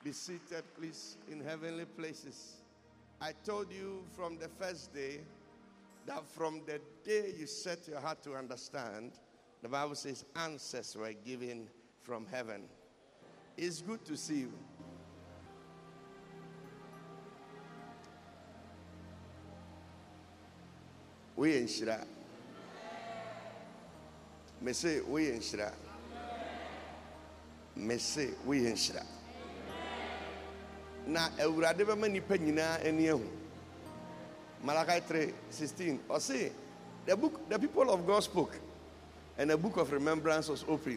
Be seated, please, in heavenly places. I told you from the first day that from the day you set your heart to understand, the Bible says answers were given from heaven. It's good to see you. We in Shira. Me say we in Shira. Me say we in Shira. Na Ewurade be mani pa nyina ani ehu. Malachi 3:16. Or say the people of God spoke, and a book of remembrance was opened.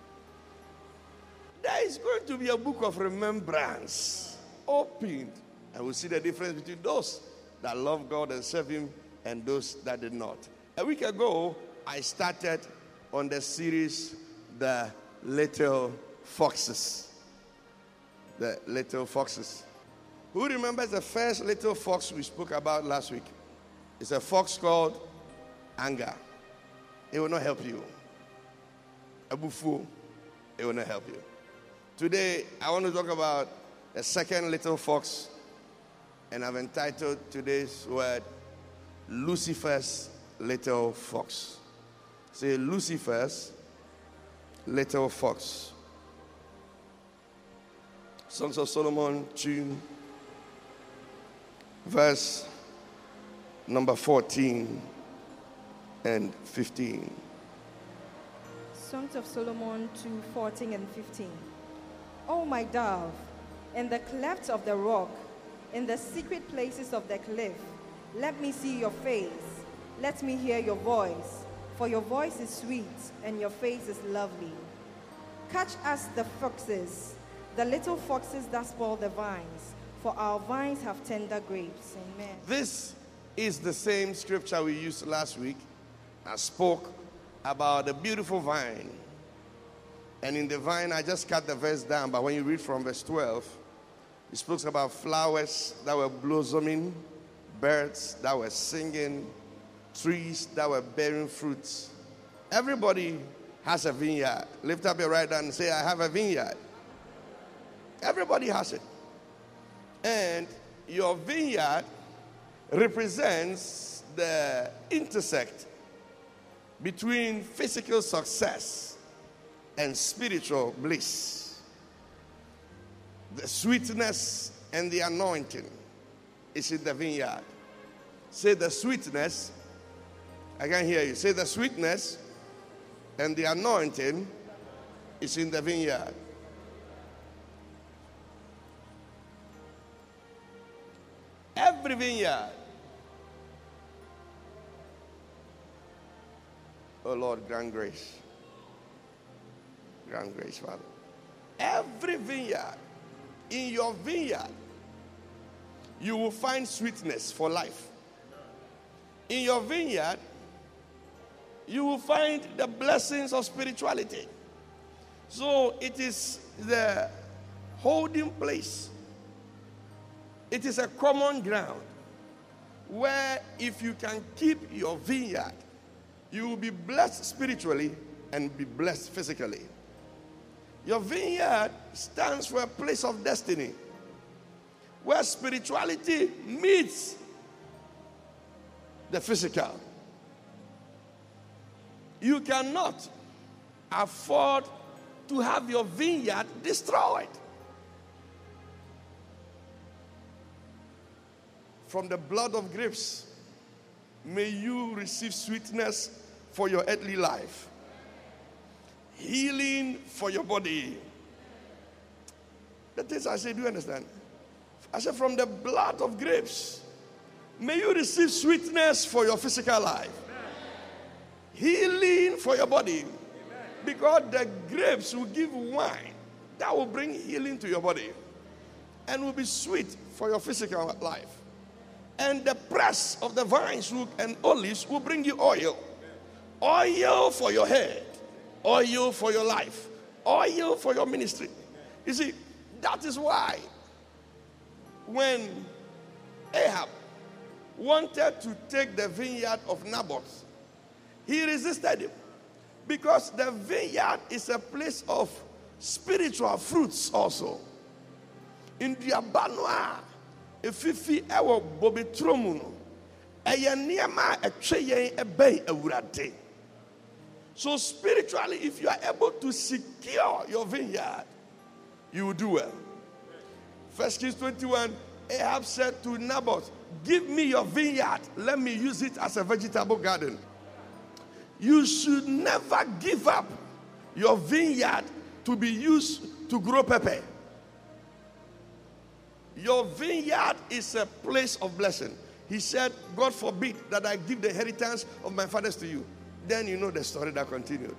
There is going to be a book of remembrance opened, and we'll see the difference between those that love God and serve Him and those that did not. A week ago, I started on the series, The Little Foxes. The Little Foxes. Who remembers the first little fox we spoke about last week? It's a fox called anger. It will not help you. Abufu, it will not help you. Today, I want to talk about the second little fox, and I've entitled today's word, Lucifer's Little Fox. Say, Lucifer's Little Fox. Songs of Solomon 2, verse number 14 and 15. Songs of Solomon 2, 14 and 15. O my dove, in the clefts of the rock, in the secret places of the cliff, let me see your face, let me hear your voice, for your voice is sweet and your face is lovely. Catch us the foxes, the little foxes that spoil the vines, for our vines have tender grapes. Amen. This is the same scripture we used last week. I spoke about the beautiful vine. And in the vine, I just cut the verse down, but when you read from verse 12, it speaks about flowers that were blossoming, birds that were singing, trees that were bearing fruits. Everybody has a vineyard. Lift up your right hand and say, I have a vineyard. Everybody has it. And your vineyard represents the intersect between physical success and spiritual bliss. The sweetness and the anointing is in the vineyard. Say the sweetness. I can't hear you. Say the sweetness and the anointing is in the vineyard. Every vineyard. Oh Lord, grant grace. Grant grace, Father. Every vineyard, in your vineyard, you will find sweetness for life. In your vineyard, you will find the blessings of spirituality. So it is the holding place. It is a common ground where if you can keep your vineyard, you will be blessed spiritually and be blessed physically. Your vineyard stands for a place of destiny where spirituality meets the physical. You cannot afford to have your vineyard destroyed. From the blood of grapes, may you receive sweetness for your earthly life. Healing for your body. The things I say, do you understand? I said, from the blood of grapes, may you receive sweetness for your physical life. Healing for your body. Because the grapes will give wine that will bring healing to your body and will be sweet for your physical life. And the press of the vines and olives will bring you oil. Oil for your head. Oil for your life. Oil for your ministry. You see, that is why when Ahab wanted to take the vineyard of Naboth, he resisted him. Because the vineyard is a place of spiritual fruits also. Induaba no a efifi ewo bobetromu no eye niema etwe yen ebɛn awurade. So spiritually, if you are able to secure your vineyard, you will do well. 1 Kings 21, Ahab said to Naboth, give me your vineyard, let me use it as a vegetable garden. You should never give up your vineyard to be used to grow pepper. Your vineyard is a place of blessing. He said, God forbid that I give the inheritance of my fathers to you. Then you know the story that continued.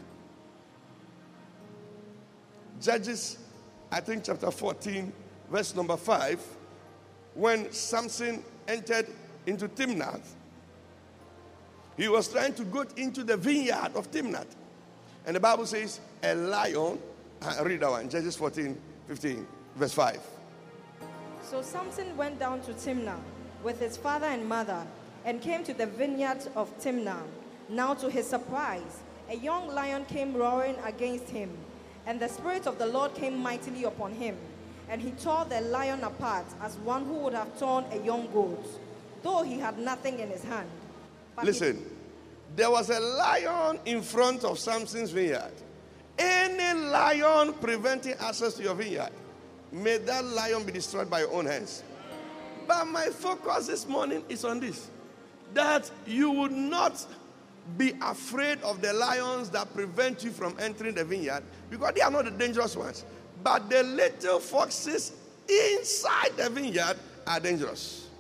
Judges, I think chapter 14, verse number 5, when Samson entered into Timnath, he was trying to go into the vineyard of Timnath. And the Bible says, a lion, read that one, Judges 14, 15, verse 5. So Samson went down to Timnah with his father and mother and came to the vineyard of Timnah. Now to his surprise, a young lion came roaring against him, and the Spirit of the Lord came mightily upon him. And he tore the lion apart as one who would have torn a young goat, though he had nothing in his hand. But listen, there was a lion in front of Samson's vineyard. Any lion preventing access to your vineyard, may that lion be destroyed by your own hands. But my focus this morning is on this, that you would not be afraid of the lions that prevent you from entering the vineyard, because they are not the dangerous ones. But the little foxes inside the vineyard are dangerous.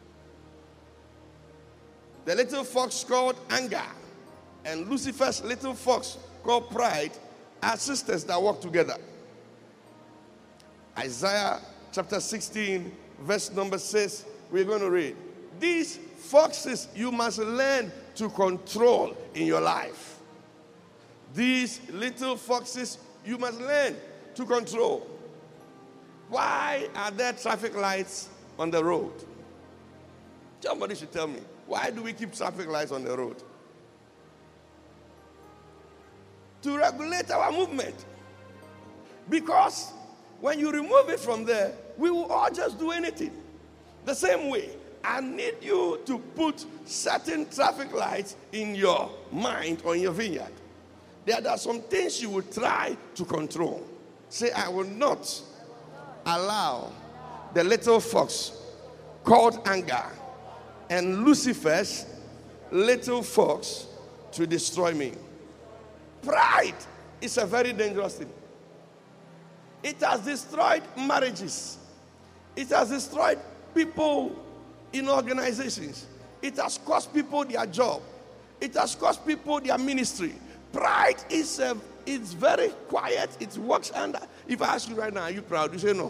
The little fox called anger and Lucifer's little fox called pride are sisters that work together. Isaiah chapter 16, verse number 6, we're going to read. These foxes you must learn to control in your life. These little foxes you must learn to control. Why are there traffic lights on the road? Somebody should tell me. Why do we keep traffic lights on the road? To regulate our movement. Because when you remove it from there, we will all just do anything. The same way, I need you to put certain traffic lights in your mind or in your vineyard. There are some things you will try to control. Say, I will not allow the little fox called anger and Lucifer's little fox to destroy me. Pride is a very dangerous thing. It has destroyed marriages. It has destroyed people in organizations. It has cost people their job. It has cost people their ministry. Pride is it's very quiet. It works under. If I ask you right now, are you proud? You say no.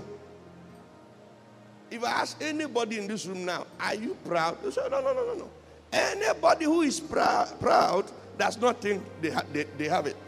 If I ask anybody in this room now, are you proud? You say no. Anybody who is proud does not think they have it.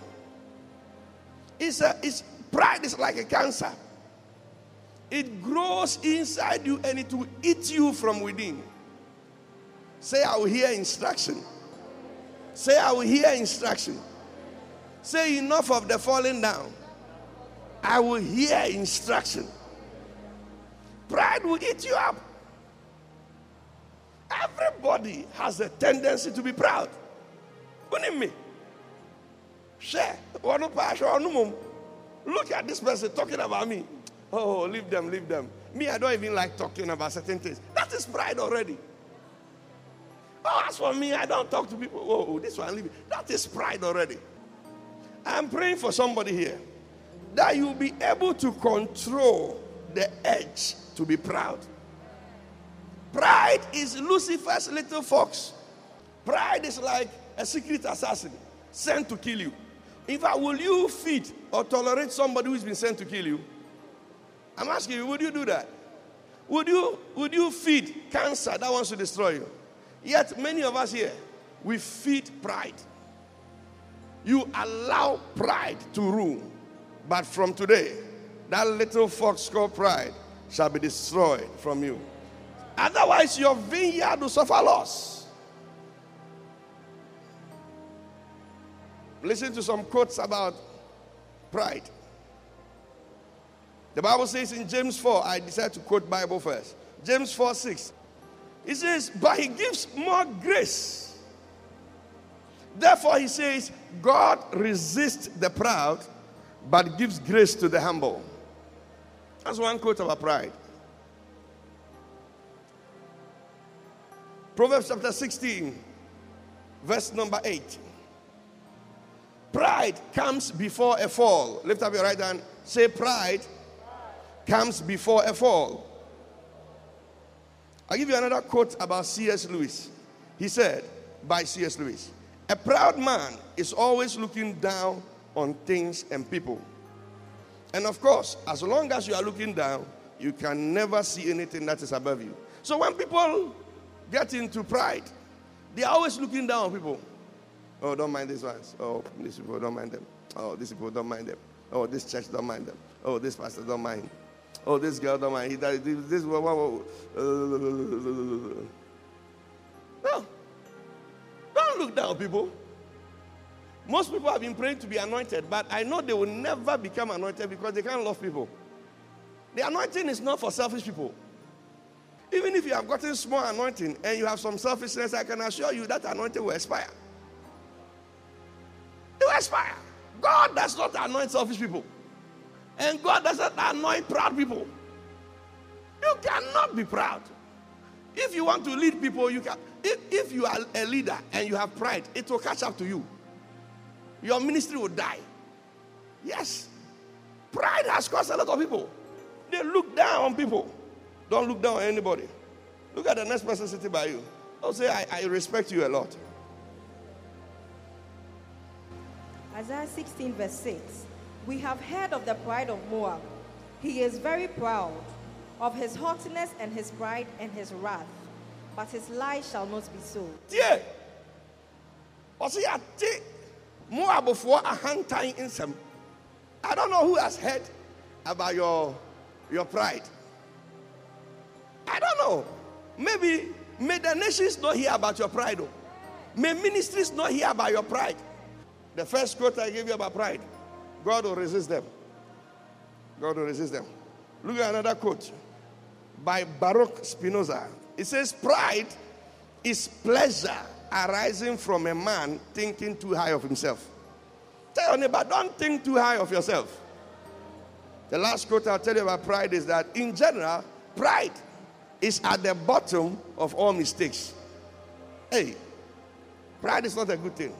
Pride is like a cancer. It grows inside you and it will eat you from within. Say, I will hear instruction. Say, I will hear instruction. Say, enough of the falling down. I will hear instruction. Pride will eat you up. Everybody has a tendency to be proud. Wouldn't me? Share. Look at this person talking about me. Oh, leave them. Me, I don't even like talking about certain things. That is pride already. Oh, as for me, I don't talk to people. Oh, this one, leave it. That is pride already. I'm praying for somebody here that you'll be able to control the edge to be proud. Pride is Lucifer's little fox. Pride is like a secret assassin sent to kill you. In fact, will you feed or tolerate somebody who's been sent to kill you? I'm asking you, would you do that? Would you feed cancer that wants to destroy you? Yet many of us here, we feed pride. You allow pride to rule. But from today, that little fox called pride shall be destroyed from you. Otherwise, your vineyard will suffer loss. Listen to some quotes about pride. The Bible says in James 4, I decided to quote Bible first. James 4:6. It says, but he gives more grace. Therefore he says, God resists the proud, but gives grace to the humble. That's one quote about pride. Proverbs chapter 16, verse number 8. Pride comes before a fall. Lift up your right hand. Say, pride comes before a fall. I'll give you another quote about C.S. Lewis. He said, by C.S. Lewis, a proud man is always looking down on things and people. And of course, as long as you are looking down, you can never see anything that is above you. So when people get into pride, they are always looking down on people. Oh, don't mind these ones. Oh, these people don't mind them. Oh, these people don't mind them. Oh, this church don't mind them. Oh, this pastor don't mind. Oh, this girl don't mind. This. No. Don't look down, people. Most people have been praying to be anointed, but I know they will never become anointed because they can't love people. The anointing is not for selfish people. Even if you have gotten small anointing and you have some selfishness, I can assure you that anointing will expire. It will expire. God does not anoint selfish people. And God does not anoint proud people. You cannot be proud. If you want to lead people, you can. If you are a leader and you have pride, it will catch up to you. Your ministry will die. Yes. Pride has caused a lot of people. They look down on people. Don't look down on anybody. Look at the next person sitting by you. Don't say, I respect you a lot. Isaiah 16 verse 6. We have heard of the pride of Moab. He is very proud of his haughtiness and his pride and his wrath. But his lies shall not be so. Yeah. Moab for a hand tying in some. I don't know who has heard about your pride. I don't know. Maybe may the nations not hear about your pride. May ministries not hear about your pride. The first quote I gave you about pride. God will resist them. God will resist them. Look at another quote by Baruch Spinoza. It says, pride is pleasure arising from a man thinking too high of himself. Tell your neighbor, don't think too high of yourself. The last quote I'll tell you about pride is that, in general, pride is at the bottom of all mistakes. Hey, pride is not a good thing.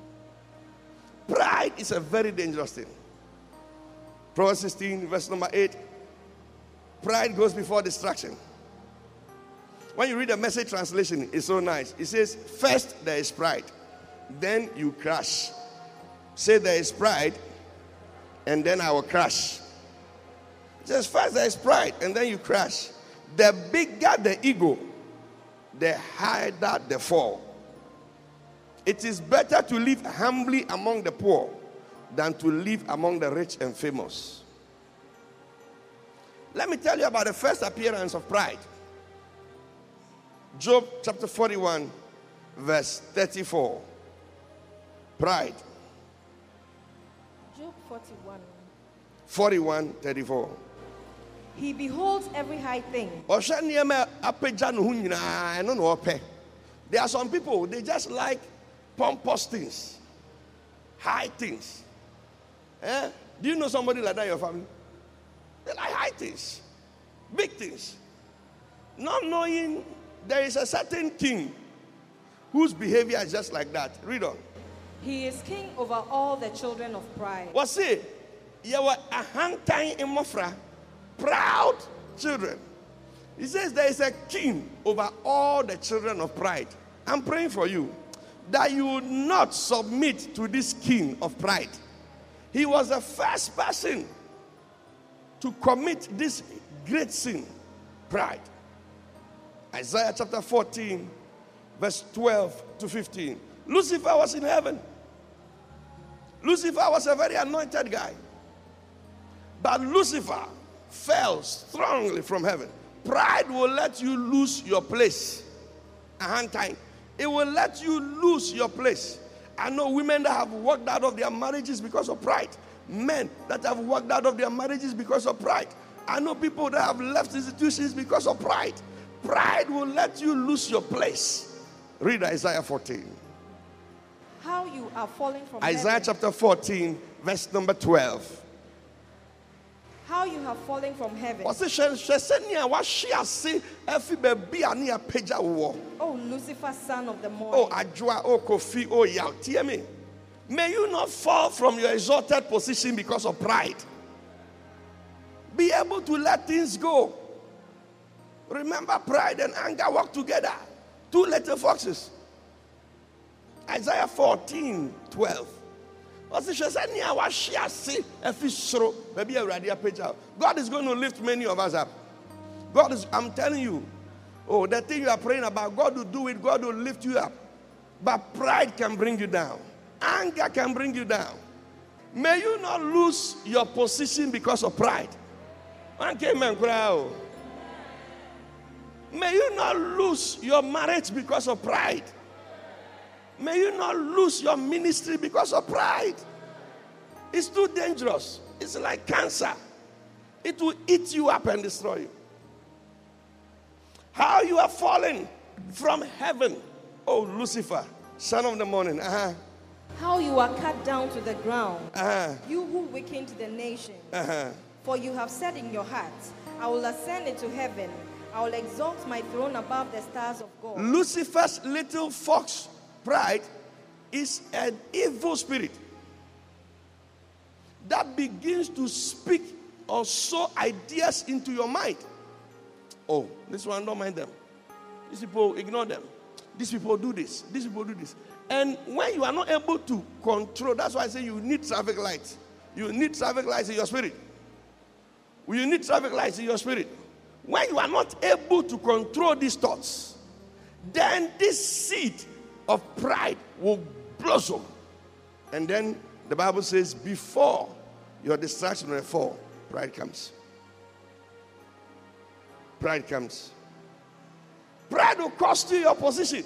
Pride is a very dangerous thing. Proverbs 16, verse number 8. Pride goes before destruction. When you read the Message translation, it's so nice. It says, first there is pride, then you crash. Say there is pride, and then I will crash. It says, first there is pride, and then you crash. The bigger the ego, the higher the fall. It is better to live humbly among the poor than to live among the rich and famous. Let me tell you about the first appearance of pride. Job chapter 41, verse 34. Pride. Job 41. 41, 34. He beholds every high thing. There are some people, they just like pompous things, high things. Do you know somebody like that in your family? They like high things, big things. Not knowing there is a certain king whose behavior is just like that. Read on. He is king over all the children of pride. What's it? You were a hand tying in Mofra. Proud children. He says there is a king over all the children of pride. I'm praying for you that you would not submit to this king of pride. He was the first person to commit this great sin, pride. Isaiah chapter 14, verse 12 to 15. Lucifer was in heaven. Lucifer was a very anointed guy. But Lucifer fell strongly from heaven. Pride will let you lose your place. A hand time. It will let you lose your place. I know women that have walked out of their marriages because of pride. men that have walked out of their marriages because of pride. I know people that have left institutions because of pride. Pride will let you lose your place. Read Isaiah 14. How you are falling from Isaiah heaven. chapter 14, verse number 12. How you have fallen from heaven. Oh, Lucifer, son of the morning. oh, Ajwa, oh, Kofi, oh, Yao. Hear me. May you not fall from your exalted position because of pride. Be able to let things go. Remember, pride and anger work together. Two little foxes. Isaiah 14, 12. God is going to lift many of us up. God is, I'm telling you, oh, that thing you are praying about, God will do it, God will lift you up. But pride can bring you down. Anger can bring you down. May you not lose your position because of pride. May you not lose your marriage because of pride. May you not lose your ministry because of pride. It's too dangerous. It's like cancer. It will eat you up and destroy you. How you are fallen from heaven, oh Lucifer, son of the morning. How you are cut down to the ground, you who weakened the nation. For you have said in your heart, I will ascend into heaven. I will exalt my throne above the stars of God. Lucifer's little fox, pride, is an evil spirit that begins to speak or sow ideas into your mind. Oh, this one, don't mind them. These people, ignore them. These people do this. These people do this. And when you are not able to control, that's why I say you need traffic lights. You need traffic lights in your spirit. You need traffic lights in your spirit. When you are not able to control these thoughts, then this seed of pride will blossom. And then the Bible says, before your distraction will fall, pride comes. Pride comes. Pride will cost you your position.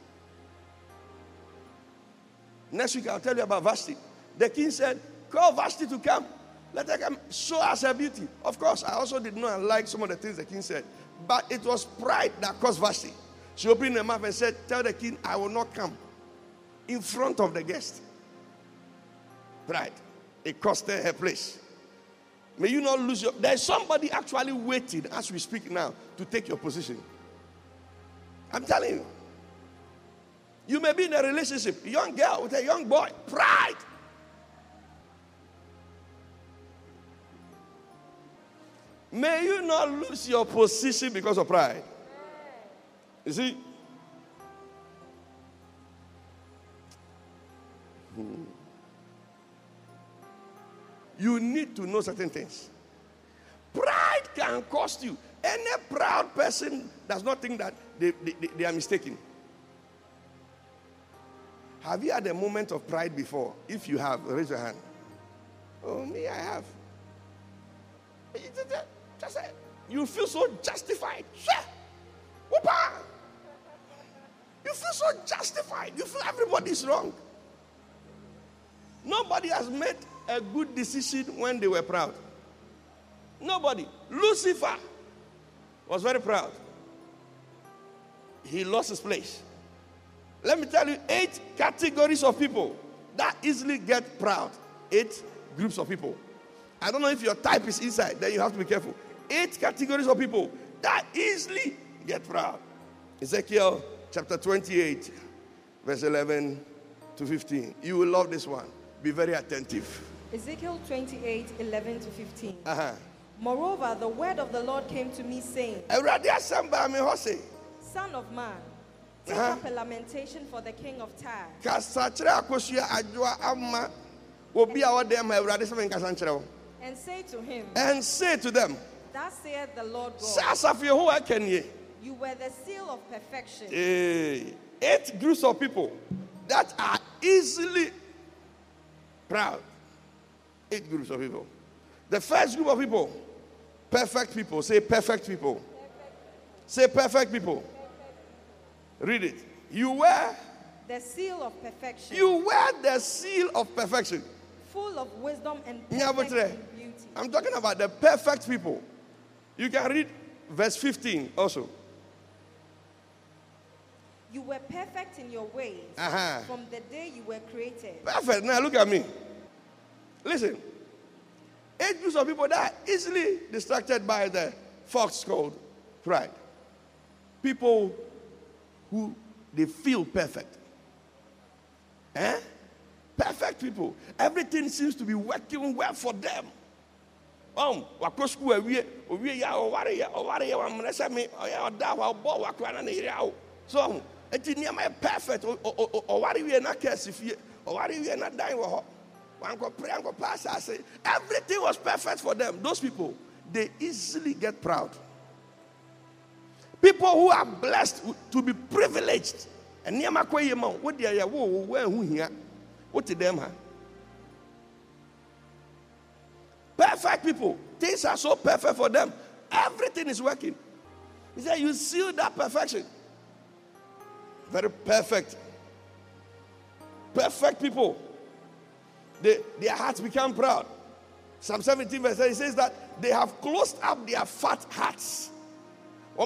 Next week I'll tell you about Vashti. The king said, call Vashti to come. Let her come show us her beauty. Of course, I also did not like some of the things the king said. But it was pride that caused Vashti. She opened her mouth and said, tell the king I will not come in front of the guest. Pride. It cost her place. May you not lose your... There's somebody actually waiting as we speak now to take your position. I'm telling you. You may be in a relationship, a young girl with a young boy. Pride. May you not lose your position because of pride. You see? You need to know certain things. Pride can cost you. Any proud person does not think that they are mistaken. Have you had a moment of pride before? If you have, raise your hand. Oh, me, I have. Just say, you feel so justified. You feel so justified. You feel everybody's wrong. Nobody has made a good decision when they were proud. Nobody. Lucifer was very proud. He lost his place. Let me tell you 8 categories of people that easily get proud. 8 groups of people. I don't know if your type is inside, then you have to be careful. 8 categories of people that easily get proud. Ezekiel chapter 28, verse 11 to 15. You will love this one. Be very attentive. Ezekiel 28, 11 to 15. Moreover, the word of the Lord came to me, saying, Son of man, take up a lamentation for the king of Tyre. And say to them, Thus saith the Lord God, you were the seal of perfection. 8 groups of people that are easily proud. 8 groups of people. The first group of people, perfect people. Say perfect people. Say perfect people. Read it. You were the seal of perfection. You were the seal of perfection. full of wisdom and Yeah, but perfect in beauty. I'm talking about the perfect people. You can read verse 15 also. You were perfect in your ways from the day you were created. Perfect. Now look at me. Listen. 8 groups of people that are easily distracted by the fox called pride. People who they feel perfect. Perfect people. Everything seems to be working well for them. Wako school we ya o ware ya wa mresa me o da wa bo wa kwa na yire awo. So enti niam perfect o ware we na case fie o ware we na dan wo ho. Wan ko pray and ko pass say everything was perfect for them. Those people, they easily get proud. People who are blessed to be privileged. And niam akwaye ma wo de ya wo hu hia. What to them? Perfect people. Things are so perfect for them. Everything is working. He said, you seal that perfection. Very perfect. Perfect people. Their hearts become proud. Psalm 17 verse 8 says that they have closed up their fat hearts. And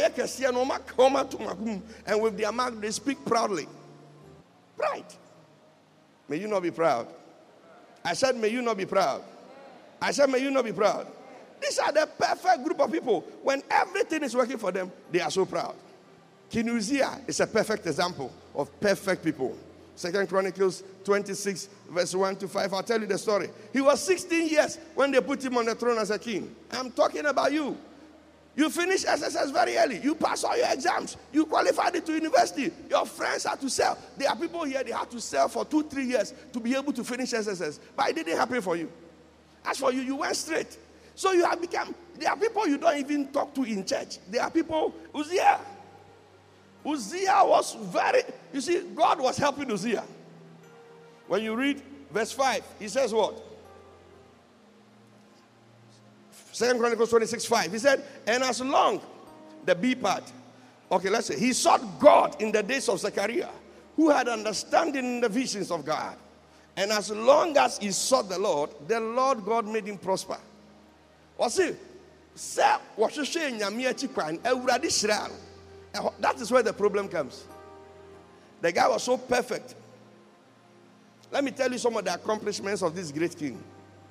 with their mouth they speak proudly. Pride. May you not be proud. I said, may you not be proud. I said, may you not be proud. These are the perfect group of people. When everything is working for them, they are so proud. King Uzziah is a perfect example of perfect people. 2 Chronicles 26, verse 1 to 5. I'll tell you the story. He was 16 years when they put him on the throne as a king. I'm talking about you. You finish SSS very early. You pass all your exams. You qualified into university. Your friends had to sell. There are people here, they had to sell for 2-3 years to be able to finish SSS. But it didn't happen for you. As for you, you went straight. So you have become, there are people you don't even talk to in church. There are people, Uzziah was very, you see, God was helping Uzziah. When you read verse 5, he says what? 2 Chronicles 26, 5. He said, and as long, the B part. Okay, let's say, he sought God in the days of Zechariah, who had understanding in the visions of God. And as long as he sought the Lord God made him prosper. That is where the problem comes. The guy was so perfect. Let me tell you some of the accomplishments of this great king.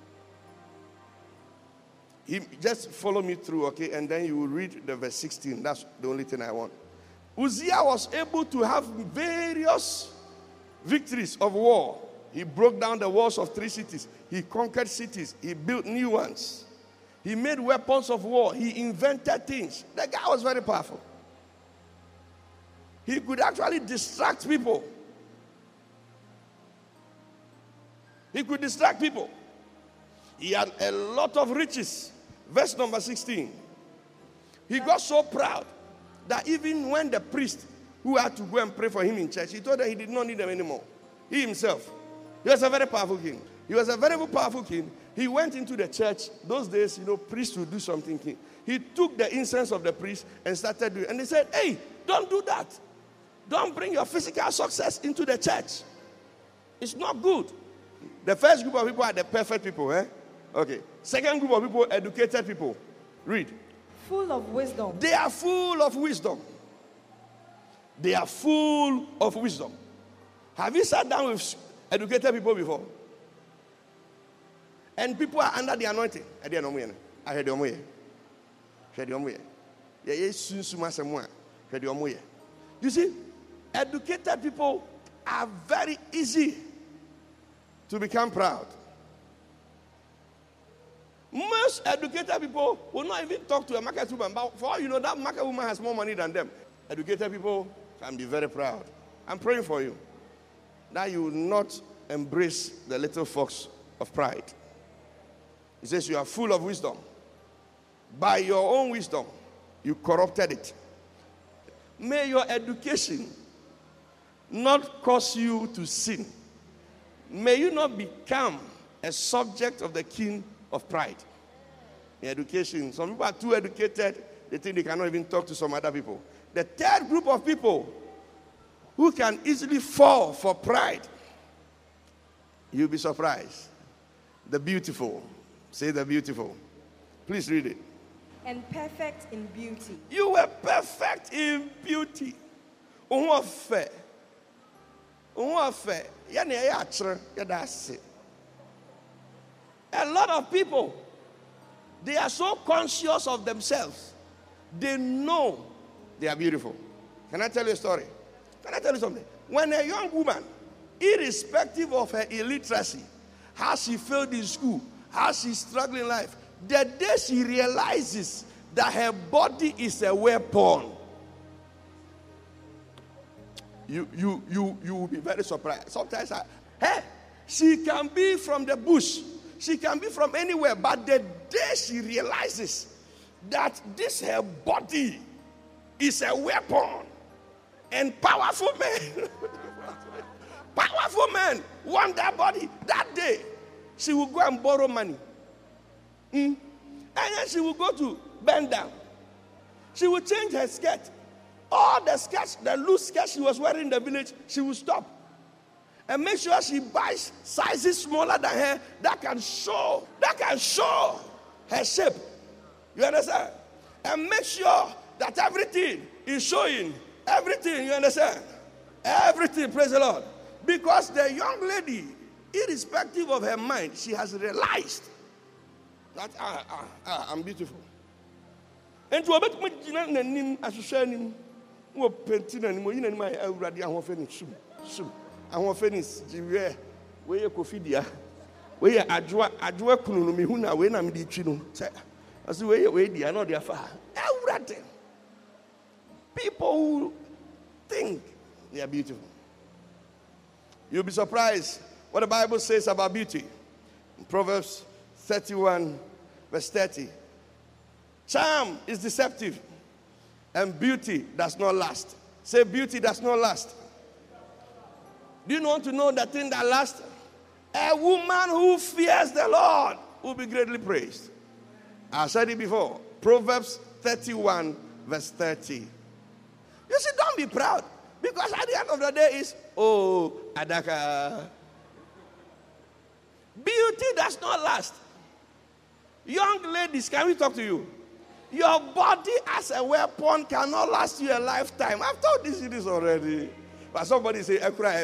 He just follow me through, okay, and then you will read the verse 16. That's the only thing I want. Uzziah was able to have various victories of war. He broke down the walls of 3 cities. He conquered cities. He built new ones. He made weapons of war. He invented things. The guy was very powerful. He could actually distract people. He could distract people. He had a lot of riches. Verse number 16. He got so proud that even when the priest who had to go and pray for him in church, he told that he did not need them anymore. He himself. He was a very powerful king. He was a very powerful king. He went into the church. Those days, priests would do something. He took the incense of the priest and started doing it. And they said, hey, don't do that. Don't bring your physical success into the church. It's not good. The first group of people are the perfect people, Okay. Second group of people, educated people. Read. Full of wisdom. They are full of wisdom. They are full of wisdom. Have you sat down with educated people before? And people are under the anointing. I heard the You see, educated people are very easy to become proud. Most educated people will not even talk to a market woman. But for all you know, that market woman has more money than them. Educated people can be very proud. I'm praying for you that you will not embrace the little fox of pride. He says you are full of wisdom. By your own wisdom, you corrupted it. May your education not cause you to sin. May you not become a subject of the king of pride. In education, some people are too educated, they think they cannot even talk to some other people. The third group of people who can easily fall for pride, you'll be surprised. The beautiful. Say the beautiful. Please read it. And perfect in beauty. You were perfect in beauty. Unwafe. A lot of people, they are so conscious of themselves. They know they are beautiful. Can I tell you a story? Can I tell you something? When a young woman, irrespective of her illiteracy, how she failed in school, how she's struggling in life, the day she realizes that her body is a weapon, you will be very surprised. Sometimes, she can be from the bush, she can be from anywhere, but the day she realizes that this her body is a weapon, and powerful men, want that body. That day, she will go and borrow money. And then she will go to bend down. She will change her skirt. All the skirts, the loose skirt she was wearing in the village, she will stop. And make sure she buys sizes smaller than her that can show her shape. You understand? And make sure that everything is showing. Everything, you understand? Everything, praise the Lord. Because the young lady, irrespective of her mind, she has realized that I'm beautiful. And to about me, as you say, we painting and my already I want finish. I want finish. Where you cofidia? Where you adwa kunu mi huna we na mi di twinu. Say, as we di ano dia fa. Everything. People who think they are beautiful. You'll be surprised what the Bible says about beauty. In Proverbs 31, verse 30. Charm is deceptive, and beauty does not last. Say, beauty does not last. Do you want to know the thing that lasts? A woman who fears the Lord will be greatly praised. I said it before. Proverbs 31, verse 30. You see, don't be proud. Because at the end of the day is, Adaka. Beauty does not last. Young ladies, can we talk to you? Your body as a weapon cannot last you a lifetime. I've told this already. But somebody say,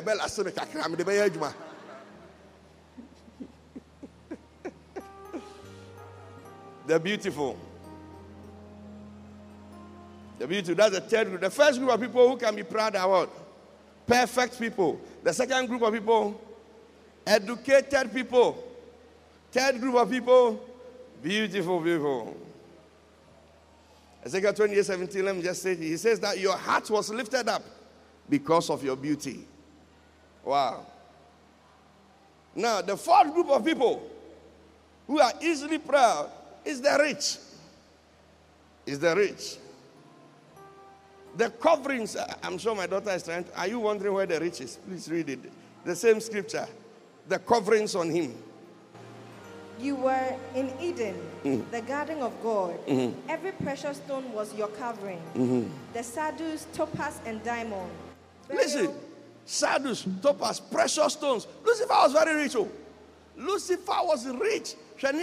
the beautiful. The beautiful, that's the third group. The first group of people who can be proud are what? Perfect people. The second group of people, educated people. Third group of people, beautiful people. Ezekiel 28:17, let me just say it. He says that your heart was lifted up because of your beauty. Wow. Now, the fourth group of people who are easily proud is the rich. Is the rich. The coverings, I'm sure my daughter is trying. Are you wondering where the rich is? Please read it. The same scripture. The coverings on him. You were in Eden, the garden of God. Every precious stone was your covering. The sardus, topaz, and diamond. Listen, sardus, topaz, precious stones. Lucifer was very rich. Lucifer was rich.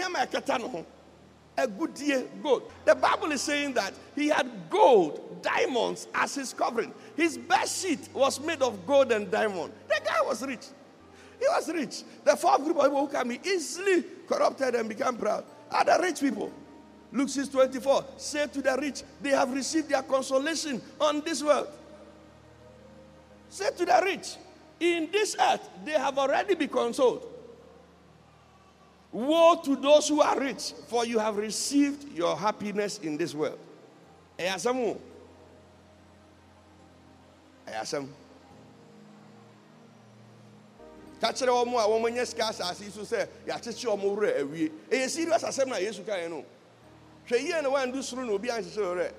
A good year gold. The Bible is saying that he had gold, diamonds as his covering. His bed sheet was made of gold and diamond. The guy was rich. He was rich. The fourth group of people who can be easily corrupted and become proud are the rich people. Luke 6:24 say to the rich, they have received their consolation on this world. Say to the rich, in this earth they have already been consoled. Woe to those who are rich, for you have received your happiness in this world. Ayasamu. Catch the woman, a woman, yes, cast as he say, Yachi or more. A serious assembly, yes, you can know. She and one do soon will be answered.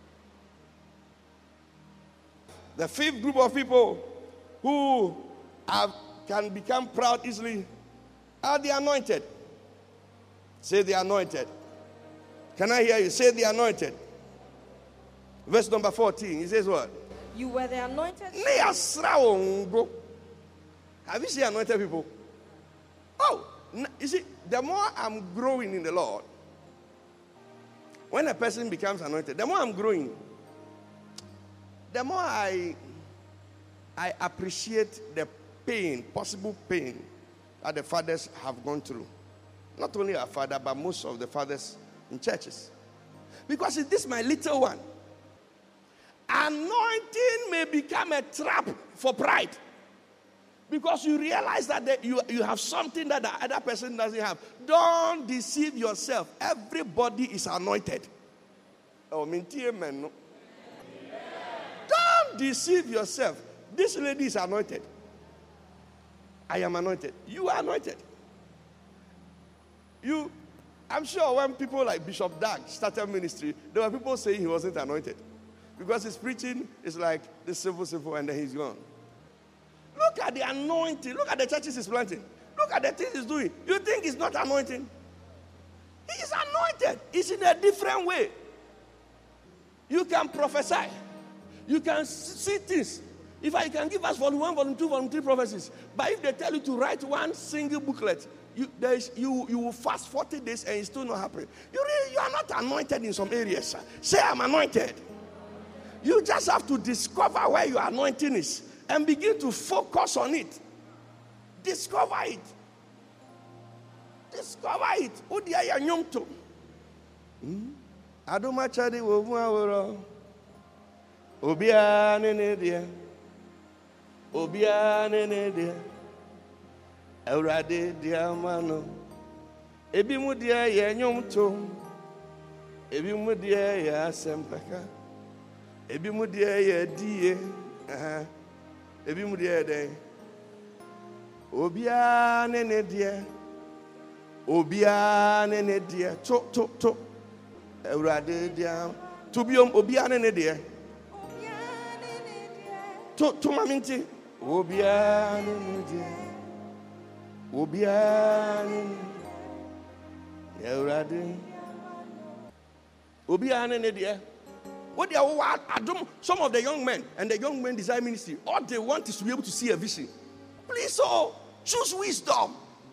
The fifth group of people who can become proud easily are the anointed. Say the anointed. Can I hear you? Say the anointed. Verse number 14. He says what? You were the anointed. Have you seen anointed people? Oh, You see, the more I'm growing in the Lord, when a person becomes anointed, the more I'm growing, the more I appreciate the pain, possible pain that the fathers have gone through. Not only our father, but most of the fathers in churches. Because this is my little one. Anointing may become a trap for pride. Because you realize that you have something that the other person doesn't have. Don't deceive yourself. Everybody is anointed. Oh, don't deceive yourself. This lady is anointed. I am anointed. You are anointed. I'm sure when people like Bishop Dag started ministry, there were people saying he wasn't anointed. Because his preaching is like the civil, and then he's gone. Look at the anointing. Look at the churches he's planting. Look at the things he's doing. You think he's not anointing? He is anointed. It's in a different way. You can prophesy. You can see things. If I can give us volume 1, volume 2, volume 3 prophecies, but if they tell you to write one single booklet, you will fast 40 days and it's still not happening. You are not anointed in some areas. Say, I'm anointed. You just have to discover where your anointing is and begin to focus on it. Discover it. Discover it. Adomachadi wovuaworo. Obia nenedia. Obia nenedia. Eurade diamano. Ebi mudia ye nyomto. Ebi mudia ye sempaka. Ebi mudia ye die. Ebi mudia de. Obia nenedia. Obia nenedia. To. Eurade diam. Tubiom obia nenedia. To maminti. Obia nenedia. Obiane Eurade Obiane Nedia. What they are some of the young men and the young men desire ministry. All they want is to be able to see a vision. Please, choose wisdom.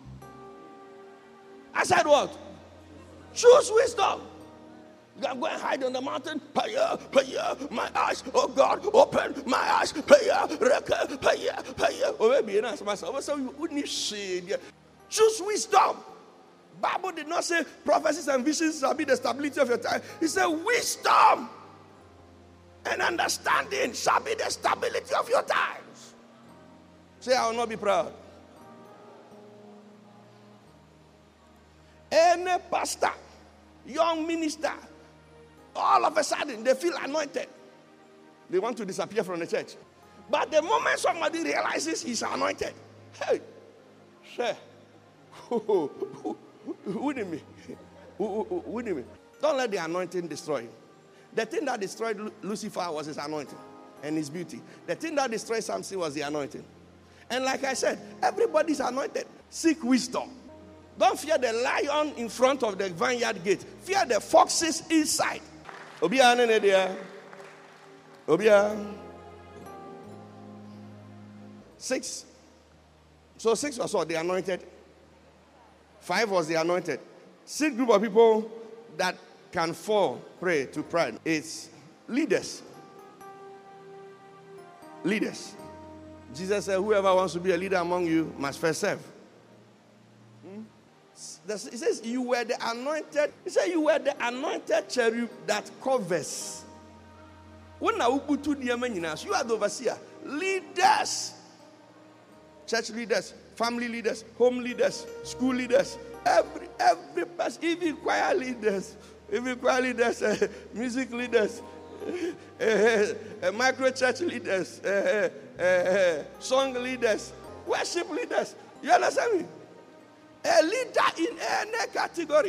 I said what? Choose wisdom. You can go and hide on the mountain. Paya, my eyes. Oh God, open my eyes. Paya. Oh, maybe you ask myself. So you wouldn't see. Choose wisdom. Bible did not say prophecies and visions shall be the stability of your time. He said wisdom and understanding shall be the stability of your times. Say, I will not be proud. Any pastor, young minister, all of a sudden, they feel anointed. They want to disappear from the church. But the moment somebody realizes he's anointed, hey, share. Wouldn't me? Don't let the anointing destroy you. The thing that destroyed Lucifer was his anointing and his beauty. The thing that destroyed Samson was the anointing. And like I said, everybody's anointed. Seek wisdom. Don't fear the lion in front of the vineyard gate. Fear the foxes inside. Obia. 6. So 6 was what? The anointed. 5 was the anointed. 6 group of people that can fall prey to pride. It's leaders. Leaders. Jesus said, whoever wants to be a leader among you must first serve. He says, you were the anointed. He said, you were the anointed cherub that covers. You are the overseer. Leaders. Church leaders, family leaders, home leaders, school leaders, every person, even choir leaders, music leaders, micro church leaders, song leaders, worship leaders. You understand me? A leader in any category.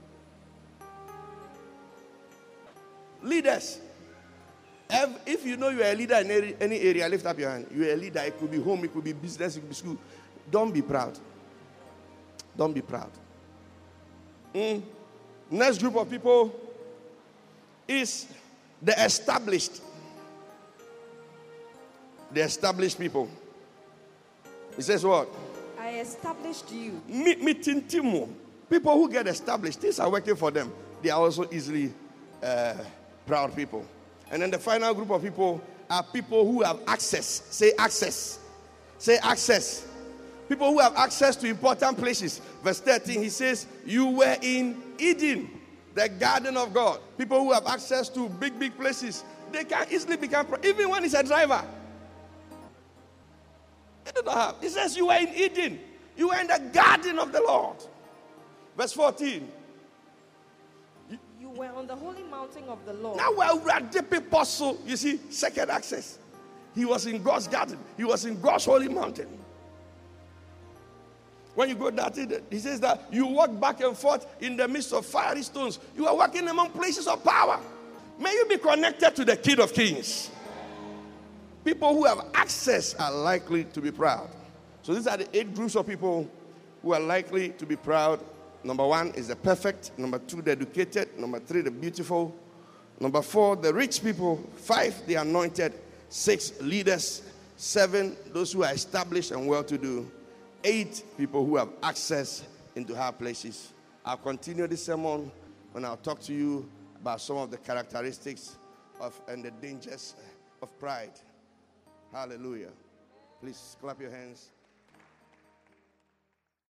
Leaders. If you know you are a leader in any area, lift up your hand. You are a leader. It could be home, it could be business, it could be school. Don't be proud. Don't be proud. Next group of people is the established. The established people. He says what? I established you. Meeting Timo. People who get established, things are working for them. They are also easily proud people. And then the final group of people are people who have access. Say access. Say access. People who have access to important places. Verse 13, he says, you were in Eden, the garden of God. People who have access to big places, they can easily become, even when he's a driver. They do not have. He says you were in Eden. You were in the garden of the Lord. Verse 14. You were on the holy mountain of the Lord. Now we're at the apostle. You see, second access. He was in God's garden. He was in God's holy mountain. When you go that, he says that you walk back and forth in the midst of fiery stones. You are walking among places of power. May you be connected to the King of Kings. People who have access are likely to be proud. So these are the 8 groups of people who are likely to be proud. Number 1 is the perfect. Number 2, the educated. Number 3, the beautiful. Number 4, the rich people. 5, the anointed. 6, leaders. 7, those who are established and well-to-do. 8, people who have access into high places. I'll continue this sermon when I'll talk to you about some of the characteristics of and the dangers of pride. Hallelujah. Please clap your hands.